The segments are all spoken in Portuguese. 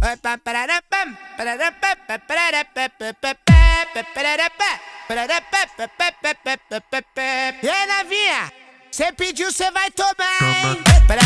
E aí, novinha, cê pediu, cê vai tomar, hein?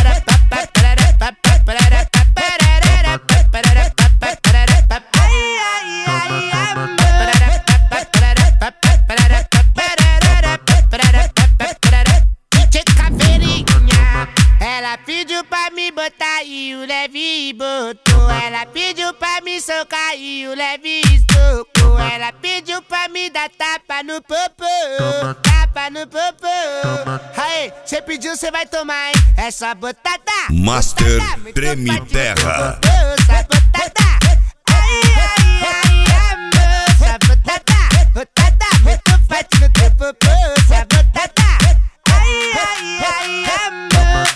Ela pediu pra me botar e o leve botou. Ela pediu pra me socar e o leve socou. Ela pediu pra me dar tapa no popô, tapa no popô. Aí, cê pediu, cê vai tomar, hein? É só botada, Master Treme Terra. Sabotada. Ai, ai, ai, amor. Sabotada, botada, muito forte no teu popô. Sabotada. Ai, ai, ai, amor.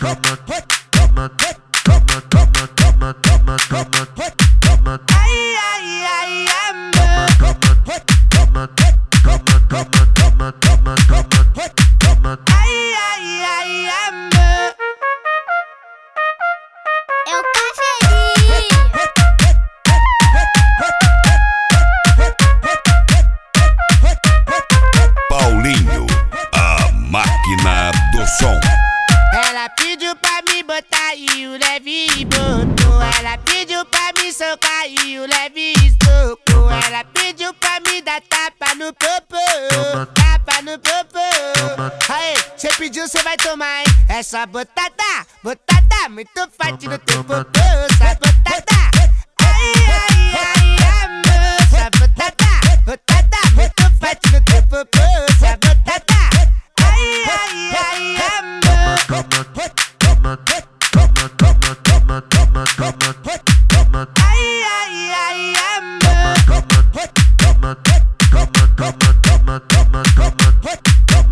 Ai, ai, ai, amor. Ai, ai, ai, amor. É o cafezinho. Paulinho, a máquina do som. Ela pediu pra me botar e o leve botou. Ela pediu pra me socar e o leve socou. Ela pediu pra me dar tapa no popô, tapa no popô. Aí, cê pediu, cê vai tomar, hein? É só botada, botada, muito forte no teu popô. Sabotada. Ai, ai, ai, amor. Sabotada, botada, muito forte no teu popô. Sabotada. Ai, ai, ai, amor. Ai, ai, ai, amor.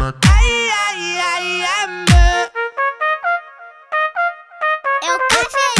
Ai, ai, ai, amor. É o cafezinho.